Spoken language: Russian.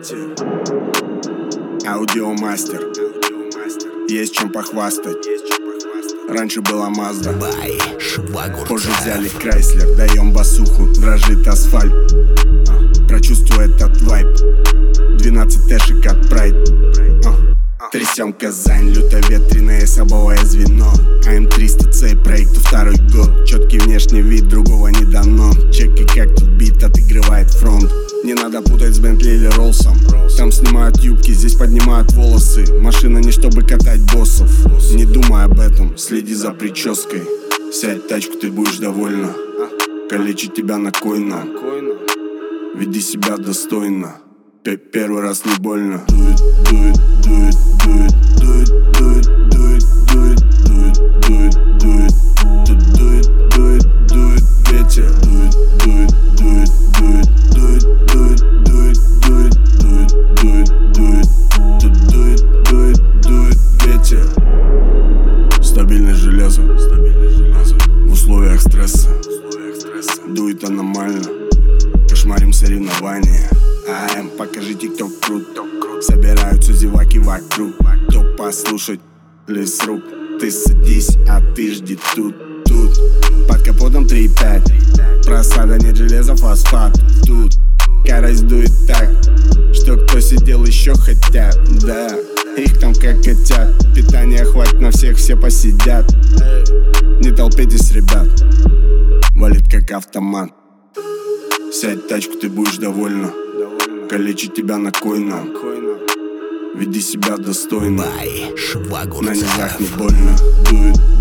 Аудиомастер. Есть чем похвастать. Раньше была Мазда, позже взяли Крайслер. Даем басуху, дрожит асфальт. Прочувствуй этот вайб. 12 тэшек от Прайд. Трясем Казань, люто-ветреное собовое звено. АМ-300C, проекту второй год. Четкий внешний вид, другого не дано. Чеки, как тут бит отыгрывает фронт. Не надо путать с Бентли или Роллсом. Там снимают юбки, здесь поднимают волосы. Машина не чтобы катать боссов. Не думай об этом, следи за прической. Сядь в тачку, ты будешь довольна. Калечить тебя на койно. Веди себя достойно. Первый раз не больно. Do it, do it, do it, do it, do it, do it, do it, do it, do it, do it, do it, do it, do it, ветер. Do it, do it, do it, do it, do it, do it, do it, do it, do it, do it, do it, do it, do it, ветер. Стабильное железо в условиях стресса. Дует аномально. Кошмарим соревнования. АМ, покажите, кто крут. Собираются зеваки вокруг. Кто послушать лес рук. Ты садись, а ты жди тут. Под капотом 3.5. Просада, нет железа, фосфат. Тут скорость дует так, что кто сидел еще хотят. Да, их там как котят. Питания хватит на всех, все посидят. Не толпитесь, ребят. Валит как автомат. Сядь в тачку, ты будешь довольна. Калечить тебя на койно. Веди себя достойно. На низах не больно. Do it.